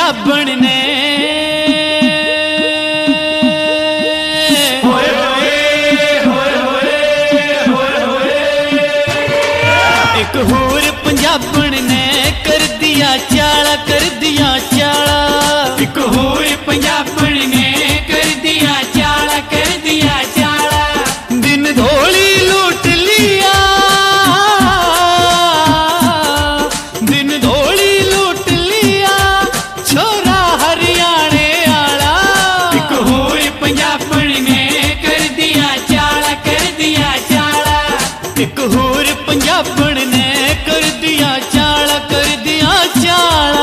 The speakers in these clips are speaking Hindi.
पंजाबण ने एक होर पंजाबण ने कर दिया चाला, कर दिया चाला। एक होर पंजाबण ने कर दिया चाला, कर दिया चाला। दिन धोली लूट लिया, दिन धोली लूट लिया छोरा हरियाणे आला। एक होर पंजाबण ने कर दिया चाला, कर दिया चाला। एक होर पंजाबण ने कर दिया चाला, कर दिया चाला।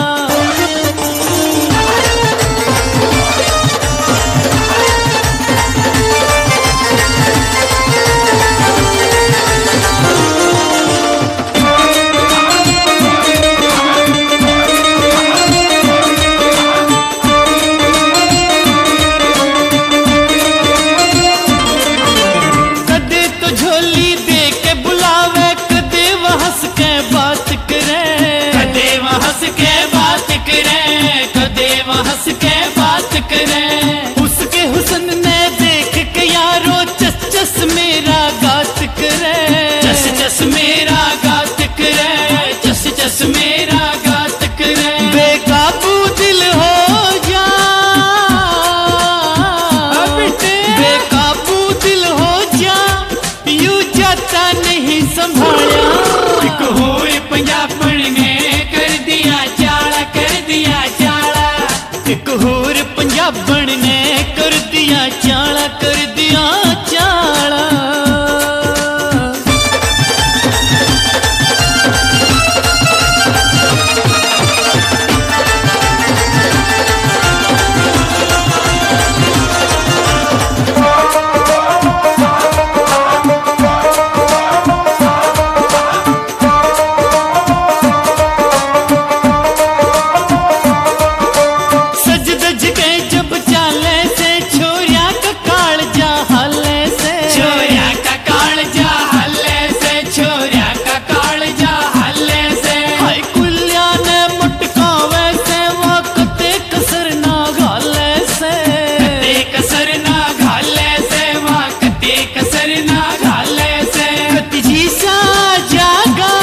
कदे तो झोली दे के बुलावे, कदे वह हंस के बात करे, कदे वह हंस के बात करे, कदे वह हंस के बात करे। उसके हुस्न ने देख के यारो चस चस मेरा गात करे, चस चस मेरा गात करे, चस चस मेरा गात करे। बेकाबू दिल हो जा, बेकाबू दिल हो जा, यूं जाता नहीं संभाला। एक होर पंजाबण ने कर दिया चाला, कर दिया चाला। एक होर पंजाबण ने कर दिया चाला, कर दिया चाला। सज दज के जब चाले से छोरिया का काल जा हाले से, छोरिया का काल जा हाले से, छोरिया का काल जा हाले से। हाय कुलिया ने मटकावे से वो कते कसर ना घाले से, कते कसर ना घाले से, वो कते कसर ना घाले से। कति जी सा जागा,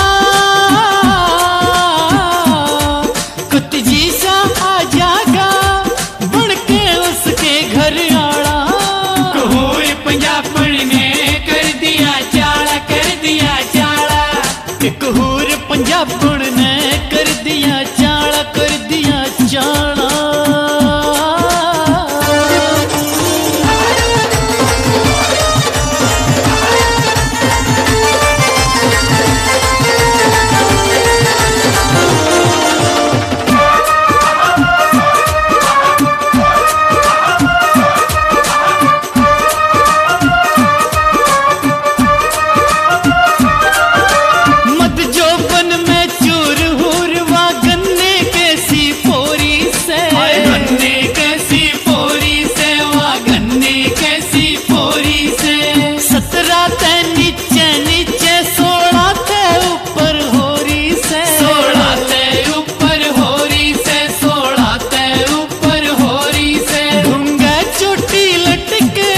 कति जी सा आ जागा बन के उसके घर आड़ा। एक होर पंजाबण ने कर दिया चाला, कर दिया चाला। एक होर पंजाबण ने कर दिया चाला, कर दिया चाला। मद जोबन में चूर हूर वा गन्ने के सी पोरी से, गन्ने के सी पोरी से, वा गन्ने के सी पोरी से। 17 ते नीचे नीचे 16 ते ऊपर होरी से, 16 ते ऊपर होरी से, 16 ते ऊपर होरी से। ढूंगा चोटी लटके,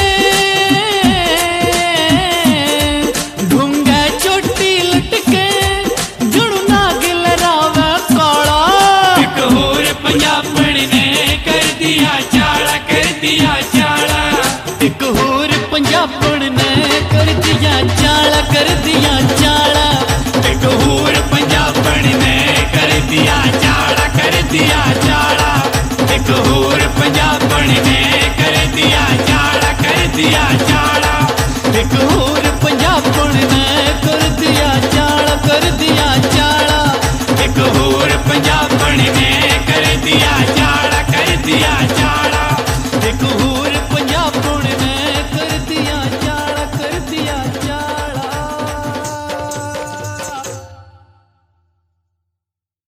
ढूंगा चोटी लटके जुड़ू नाग लहरावे काला। एक होर पंजाबण ने कर दिया चाला, कर दिया चाला। एक होर पंजाबण ने कर दिया चाला, कर दिया चाला। एक होर पंजाबण ने कर दिया चाला, कर दिया चाला। एक होर पंजाबण ने कर दिया चाला, कर दिया चाला।